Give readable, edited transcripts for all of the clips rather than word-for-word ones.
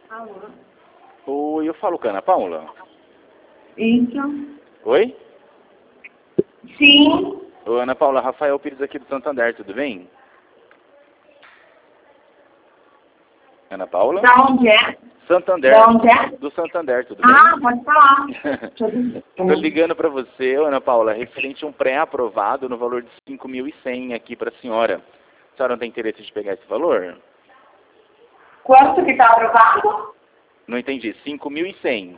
Alô? Oi, eu falo com a Ana Paula. Isso. Oi? Sim. Oi, Ana Paula, Rafael Pires aqui do Santander, tudo bem? Ana Paula? Da onde é? Santander. Da onde é? Do Santander, tudo bem? Ah, pode falar. Estou ligando para você, Ana Paula, referente a um pré-aprovado no valor de 5.100 aqui para a senhora. A senhora não tem interesse de pegar esse valor? Quanto que está aprovado? Não entendi. 5.100.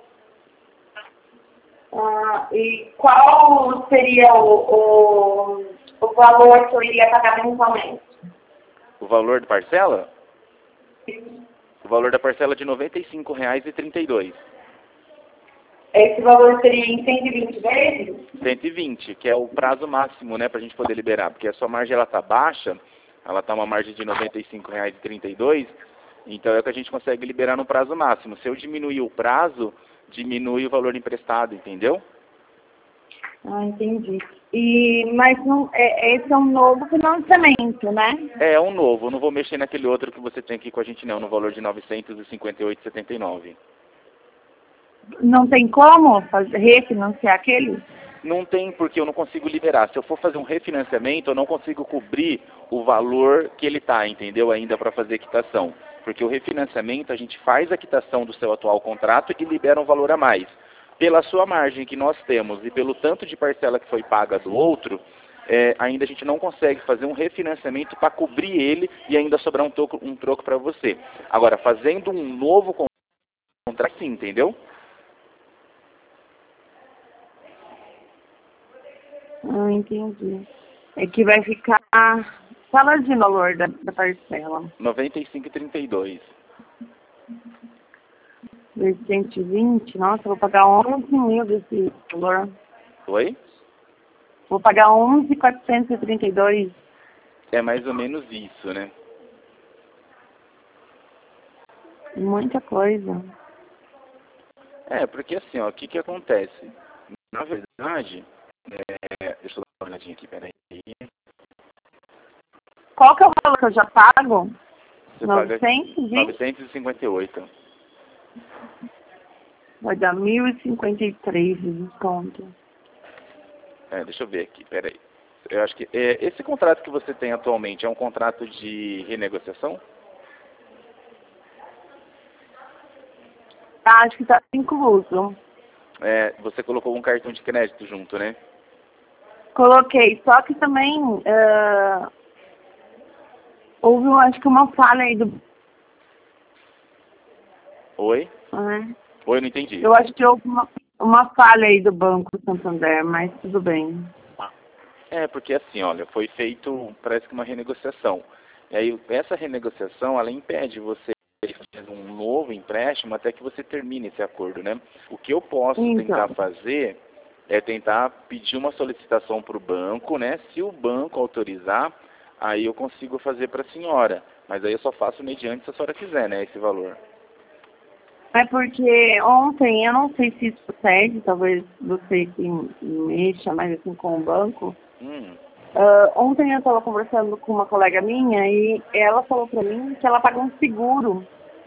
E qual seria o valor que eu iria pagar mensalmente? O valor da parcela? O valor da parcela é de R$ 95,32. Esse valor seria em 120 vezes? 120, que é o prazo máximo, né, para a gente poder liberar, porque a sua margem ela tá baixa, ela tá uma margem de R$ 95,32, então é o que a gente consegue liberar no prazo máximo. Se eu diminuir o prazo, diminui o valor emprestado, entendeu? Ah, entendi. Mas não, esse é um novo financiamento, né? É um novo, eu não vou mexer naquele outro que você tem aqui com a gente não, no valor de R$ 958,79. Não tem como refinanciar aquele? Não tem, porque eu não consigo liberar. Se eu for fazer um refinanciamento, eu não consigo cobrir o valor que ele está, entendeu? Ainda para fazer a quitação. Porque o refinanciamento, a gente faz a quitação do seu atual contrato e libera um valor a mais. Pela sua margem que nós temos e pelo tanto de parcela que foi paga do outro, ainda a gente não consegue fazer um refinanciamento para cobrir ele e ainda sobrar um troco para você. Agora, fazendo um novo contrato, sim, entendeu? Ah, entendi. É que vai ficar... Fala de valor da parcela. R$ 95,32. 120, nossa, eu vou pagar 11 mil desse valor. Oi? Vou pagar 11.432. É mais ou menos isso, né? Muita coisa. Porque assim, ó, o que que acontece? Na verdade, deixa eu dar uma olhadinha aqui, peraí. Qual que é o valor que eu já pago? Você paga 920? 958. Vai dar 1.053 de desconto. Deixa eu ver aqui, peraí. Eu acho que esse contrato que você tem atualmente é um contrato de renegociação? Acho que tá incluso. Você colocou um cartão de crédito junto, né? Coloquei, só que também houve, acho que uma falha aí do... Oi? né? Oi, não entendi. Eu acho que houve uma falha aí do Banco Santander, mas tudo bem. Porque assim, olha, foi feito, parece que uma renegociação. E aí, essa renegociação, ela impede você de fazer um novo empréstimo até que você termine esse acordo, né? O que eu posso tentar fazer é tentar pedir uma solicitação para o banco, né? Se o banco autorizar, aí eu consigo fazer para a senhora. Mas aí eu só faço mediante se a senhora quiser, né? Esse valor. É porque ontem, eu não sei se isso procede, talvez você que mexa mais assim com o banco. Ontem eu estava conversando com uma colega minha e ela falou para mim que ela pagou um seguro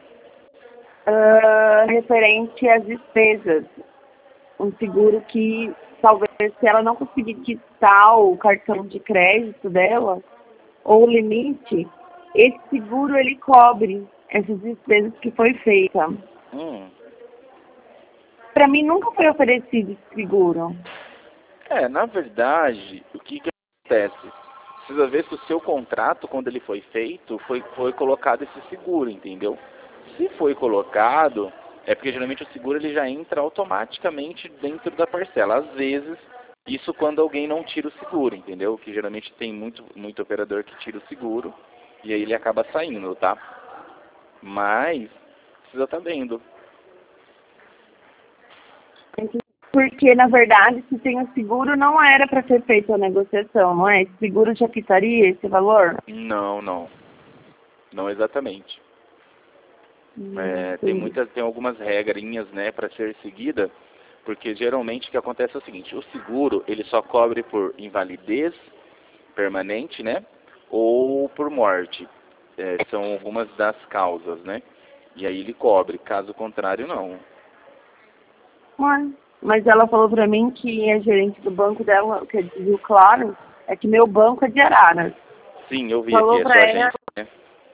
referente às despesas. Um seguro que talvez se ela não conseguir quitar o cartão de crédito dela ou o limite, esse seguro ele cobre essas despesas que foi feita. Para mim nunca foi oferecido esse seguro. Na verdade, o que acontece? Precisa ver se o seu contrato, quando ele foi feito, foi colocado esse seguro, entendeu? Se foi colocado, é porque geralmente o seguro ele já entra automaticamente dentro da parcela. Às vezes, isso quando alguém não tira o seguro, entendeu? Que geralmente tem muito operador que tira o seguro e aí ele acaba saindo, tá? Mas, precisa estar vendo. Porque, na verdade, se tem o seguro, não era para ser feita a negociação, não é? Esse seguro já quitaria esse valor? Não. Não exatamente. Tem algumas regrinhas, né, para ser seguida, porque geralmente o que acontece é o seguinte: o seguro ele só cobre por invalidez permanente, né, ou por morte. São algumas das causas, né. E aí ele cobre, caso contrário, não. Ué, mas ela falou pra mim que a gerente do banco dela, que viu claro, é que meu banco é de Araras. Sim, eu vi Falou aqui a pra sua ela, agência, né?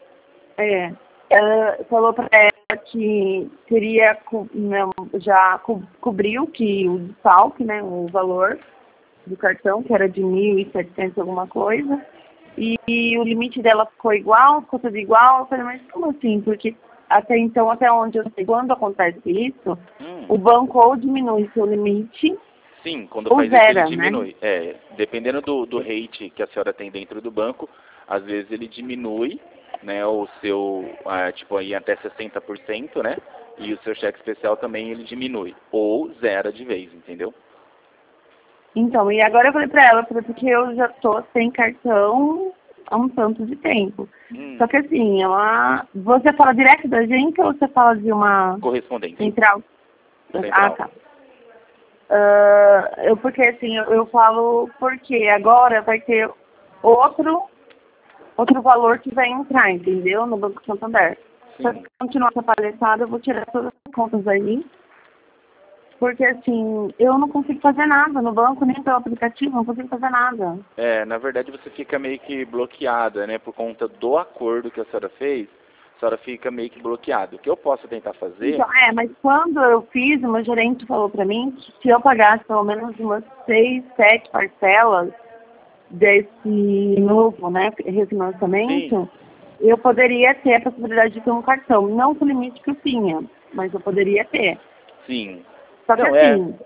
ela falou pra ela que teria, não, já cobriu que o desfalque, né, o valor do cartão, que era de 1.700 alguma coisa, e o limite dela ficou tudo igual. Eu falei, mas como assim? Porque até então, até onde eu sei, quando acontece isso, o banco ou diminui seu limite, Sim, quando ou faz isso ele zera, né? diminui. É, dependendo do rate que a senhora tem dentro do banco, às vezes ele diminui, né, o seu, tipo aí até 60%, né? E o seu cheque especial também ele diminui. Ou zera de vez, entendeu? Então, e agora eu falei pra ela, porque eu já tô sem cartão há um tanto de tempo. Só que assim, você fala direto da gente ou você fala de uma Correspondente. central? Ah, Central. tá. Porque assim, eu falo porque agora vai ter outro valor que vai entrar, entendeu? No Banco Santander. Se eu continuar essa palhaçada, eu vou tirar todas as contas aí. Porque assim, eu não consigo fazer nada no banco, nem pelo aplicativo, não consigo fazer nada. É, na verdade você fica meio que bloqueada, né? Por conta do acordo que a senhora fez, a senhora fica meio que bloqueada. O que eu posso tentar fazer... Então, mas quando eu fiz, o meu gerente falou pra mim que se eu pagasse pelo menos umas 6, 7 parcelas desse novo, né, refinanciamento, eu poderia ter a possibilidade de ter um cartão. Não com o limite que eu tinha, mas eu poderia ter. Sim. Só que assim,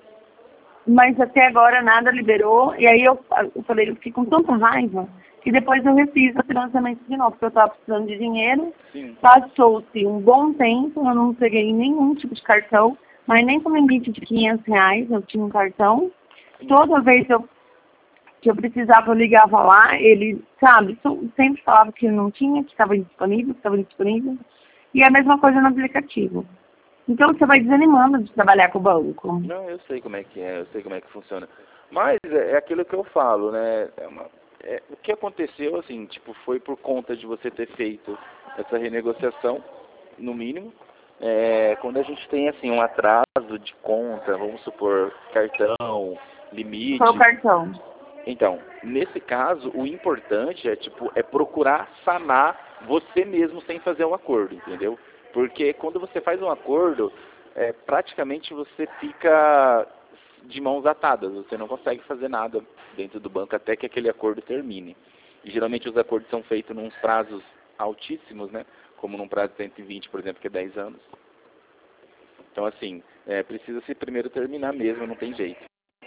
mas até agora nada liberou, e aí eu falei, eu fiquei com tanta raiva, que depois eu refiz o financiamento de novo, porque eu estava precisando de dinheiro. Passou-se um bom tempo, eu não peguei nenhum tipo de cartão, mas nem com limite de R$ 500 eu tinha um cartão. Toda vez que eu precisava, eu ligava lá, ele, sabe, sempre falava que não tinha, que estava indisponível, e é a mesma coisa no aplicativo. Então você vai desanimando de trabalhar com o banco. Não, eu sei como é que é, eu sei como é que funciona. Mas é aquilo que eu falo, né? O que aconteceu, assim, tipo, foi por conta de você ter feito essa renegociação, no mínimo. Quando a gente tem, assim, um atraso de conta, vamos supor, cartão, limite... Qual cartão? Então, nesse caso, o importante é procurar sanar você mesmo sem fazer um acordo, entendeu? Porque quando você faz um acordo, praticamente você fica de mãos atadas, você não consegue fazer nada dentro do banco até que aquele acordo termine. E geralmente os acordos são feitos num prazos altíssimos, né? Como num prazo de 120, por exemplo, que é 10 anos. Então, assim, precisa-se primeiro terminar mesmo, não tem jeito.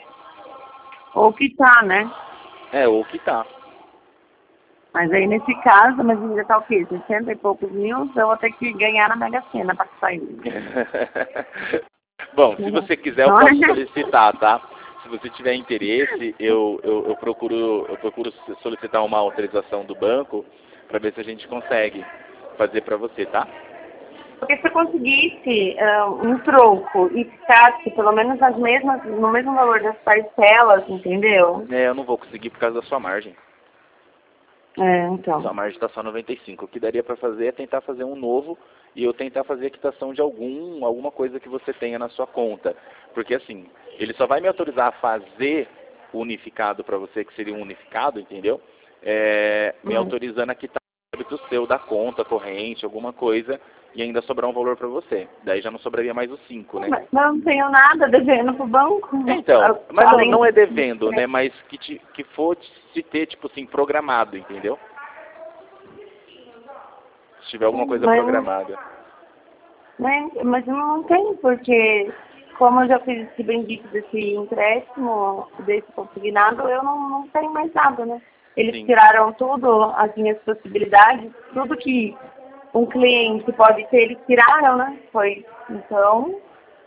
Ou quitar, né? Ou quitar. Mas aí nesse caso, mas ainda tá o quê? 60 e poucos mil, então eu vou ter que ganhar na Mega Sena para sair. Bom, se você quiser, eu posso solicitar, tá? Se você tiver interesse, eu procuro solicitar uma autorização do banco para ver se a gente consegue fazer para você, tá? Porque se eu conseguisse um troco e ficasse pelo menos no mesmo valor das parcelas, entendeu? Eu não vou conseguir por causa da sua margem. Então. Sua margem está só 95. O que daria para fazer é tentar fazer um novo e eu tentar fazer a quitação de alguma coisa que você tenha na sua conta. Porque assim, ele só vai me autorizar a fazer o unificado para você, que seria um unificado, entendeu? Me autorizando a quitar o seu da conta corrente, alguma coisa, e ainda sobrar um valor para você. Daí já não sobraria mais os 5, né? Mas eu não tenho nada devendo pro banco. Então, mas não é devendo, né? Mas que for se ter, tipo assim, programado, entendeu? Se tiver alguma coisa programada. Mas não tem, porque como eu já fiz esse bendito desse empréstimo, desse consignado, eu não tenho mais nada, né? Eles tiraram tudo, as minhas possibilidades, tudo que um cliente pode ter, eles tiraram, né? Então...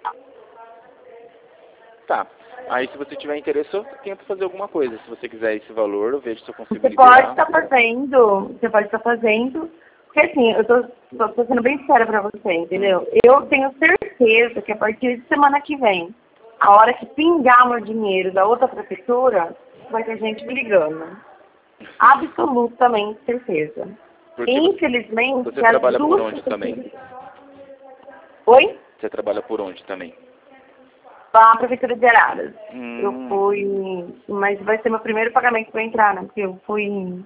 Tá. Aí se você tiver interesse, eu tento fazer alguma coisa. Se você quiser esse valor, eu vejo se eu consigo liberar. Você pode estar fazendo, porque assim, eu tô sendo bem sincera pra você, entendeu? Eu tenho certeza que a partir de semana que vem, a hora que pingar meu dinheiro da outra prefeitura, vai ter gente me ligando. Absolutamente certeza. Porque infelizmente, você trabalha por onde também? Oi? Você trabalha por onde também? A Prefeitura de Araras. Hum. Eu fui... Mas vai ser meu primeiro pagamento para entrar, né? Porque eu fui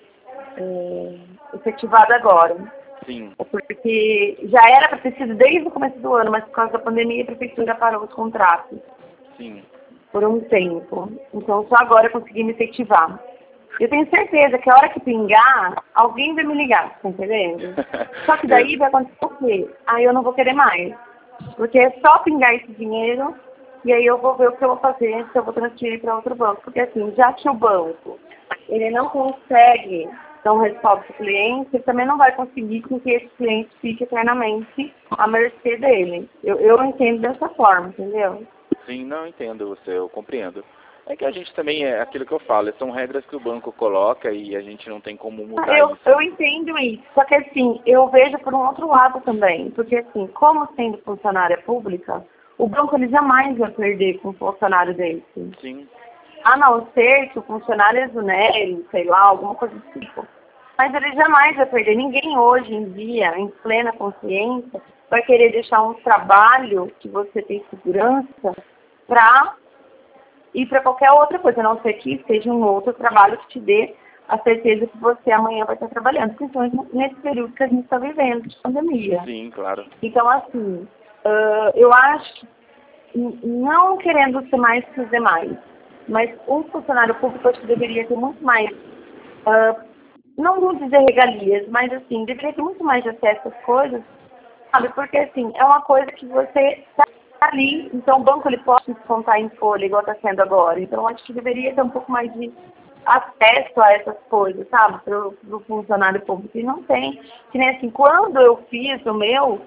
efetivada agora. Sim, Porque já era para ter sido desde o começo do ano, mas por causa da pandemia a Prefeitura parou os contratos sim. por um tempo. Então só agora eu consegui me efetivar. Eu tenho certeza que a hora que pingar, alguém vai me ligar, tá entendendo? Só que daí vai acontecer o quê? Aí eu não vou querer mais. Porque é só pingar esse dinheiro e aí eu vou ver o que eu vou fazer, se eu vou transferir para outro banco. Porque assim, já que o banco, ele não consegue dar um respaldo para o cliente, ele também não vai conseguir com que esse cliente fique eternamente à mercê dele. Eu entendo dessa forma, entendeu? Sim, não entendo você, eu compreendo. É que a gente também, é aquilo que eu falo, são regras que o banco coloca e a gente não tem como mudar isso. Eu entendo isso, só que assim, eu vejo por um outro lado também, porque assim, como sendo funcionária pública, o banco ele jamais vai perder com um funcionário desse. Sim, A não ser que o funcionário exonere, sei lá, alguma coisa do tipo. Mas ele jamais vai perder. Ninguém hoje em dia, em plena consciência, vai querer deixar um trabalho que você tem segurança para ir para qualquer outra coisa, a não ser que seja um outro trabalho que te dê a certeza que você amanhã vai estar trabalhando, principalmente nesse período que a gente está vivendo de pandemia. sim, claro. Então, assim, eu acho que, não querendo ser mais que os demais, mas um funcionário público acho que deveria ter muito mais, não vou dizer regalias, mas assim, deveria ter muito mais acesso às coisas, sabe? Porque assim, é uma coisa que você está ali, então o banco ele pode descontar em folha, igual está sendo agora. Então acho que deveria ter um pouco mais de acesso a essas coisas, sabe? Para o funcionário público. E não tem. Que nem assim, quando eu fiz o meu,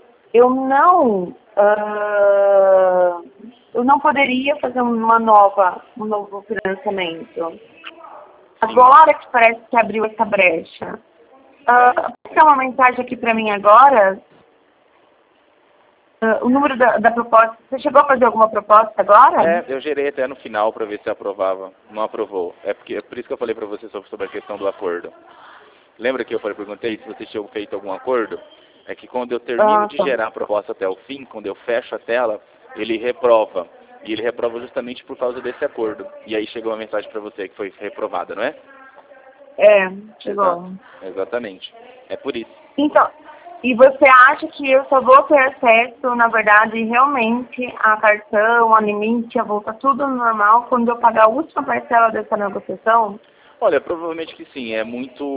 eu não poderia fazer um novo financiamento. Agora que parece que abriu essa brecha. Tem uma mensagem aqui para mim agora. O número da proposta. Você chegou a fazer alguma proposta agora? É, eu gerei até no final para ver se aprovava. Não aprovou. É por isso que eu falei para você sobre a questão do acordo. Lembra que eu perguntei se você tinha feito algum acordo? É que quando eu termino de gerar a proposta até o fim, quando eu fecho a tela, ele reprova. E ele reprova justamente por causa desse acordo. E aí chegou uma mensagem para você que foi reprovada, não é? Chegou. Exatamente. É por isso. Então, e você acha que eu só vou ter acesso, na verdade, realmente, a cartão, a limite, a volta, tudo normal, quando eu pagar a última parcela dessa negociação? Olha, provavelmente que sim. É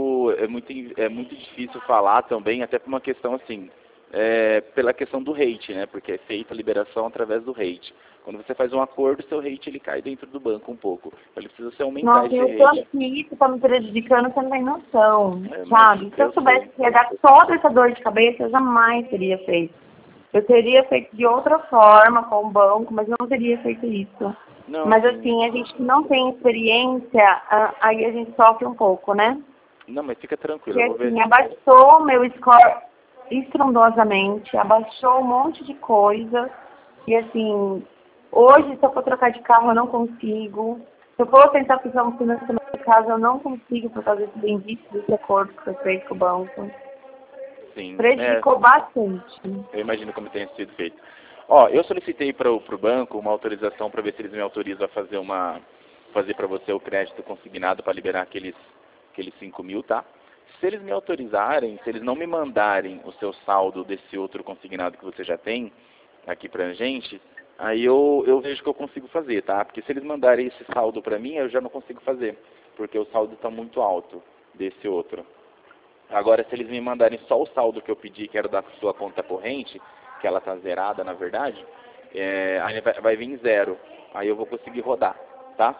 muito difícil falar também, até por uma questão assim, pela questão do rate, né? Porque é feita a liberação através do rate. Quando você faz um acordo, seu rate ele cai dentro do banco um pouco. Ele precisa ser aumentar Nossa, esse eu tô rate. aqui, isso tá me prejudicando, você não tem noção, Mas sabe? Se eu eu soubesse sei. que ia dar toda essa dor de cabeça, eu jamais teria feito. Eu teria feito de outra forma com o banco, mas eu não teria feito isso. Não, Mas sim. assim, a gente que não tem experiência, aí a gente sofre um pouco, né? Não, mas fica tranquilo, Porque eu vou ver. assim, abaixou o meu score estrondosamente, abaixou um monte de coisa. E assim, hoje se eu for trocar de carro eu não consigo. Se eu for tentar fazer um financiamento de casa, eu não consigo por causa desse bendito desse acordo que foi feito com o banco. Sim. Prejudicou bastante. Eu imagino como tenha sido feito. Ó, eu solicitei para o banco uma autorização para ver se eles me autorizam a fazer para você o crédito consignado para liberar aqueles 5.000, tá? Se eles me autorizarem, se eles não me mandarem o seu saldo desse outro consignado que você já tem aqui pra gente, aí eu vejo que eu consigo fazer, tá? Porque se eles mandarem esse saldo para mim, eu já não consigo fazer, porque o saldo está muito alto desse outro. Agora, se eles me mandarem só o saldo que eu pedi, que era da sua conta corrente, que ela está zerada, na verdade, aí vai vir zero. Aí eu vou conseguir rodar, tá?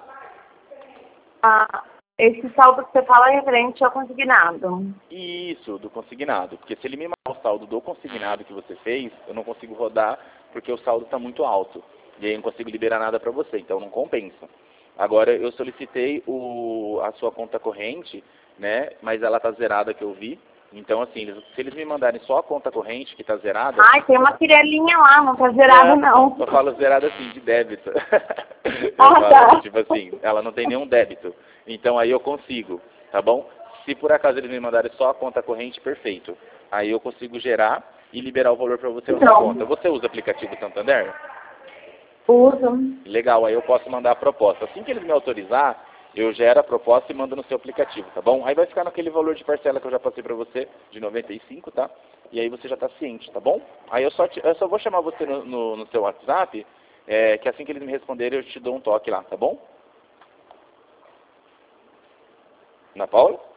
Esse saldo que você fala é referente ao consignado. Isso, do consignado. Porque se ele me mandar o saldo do consignado que você fez, eu não consigo rodar porque o saldo está muito alto. E aí eu não consigo liberar nada para você, então não compensa. Agora, eu solicitei a sua conta corrente, né? Mas ela está zerada que eu vi. Então, assim, se eles me mandarem só a conta corrente que está zerada... Ai, tem uma pirelinha lá, não tá zerada não. Eu falo zerada assim, de débito. Tá. Tipo assim, ela não tem nenhum débito. Então aí eu consigo, tá bom? Se por acaso eles me mandarem só a conta corrente, perfeito. Aí eu consigo gerar e liberar o valor para você na sua Então, conta. Você usa o aplicativo Santander? usam. Legal, aí eu posso mandar a proposta. Assim que eles me autorizar, eu gero a proposta e mando no seu aplicativo, tá bom? Aí vai ficar naquele valor de parcela que eu já passei para você, de 95, tá? E aí você já está ciente, tá bom? Aí eu só vou chamar você no seu WhatsApp, que assim que eles me responderem eu te dou um toque lá, tá bom? Ana Paula?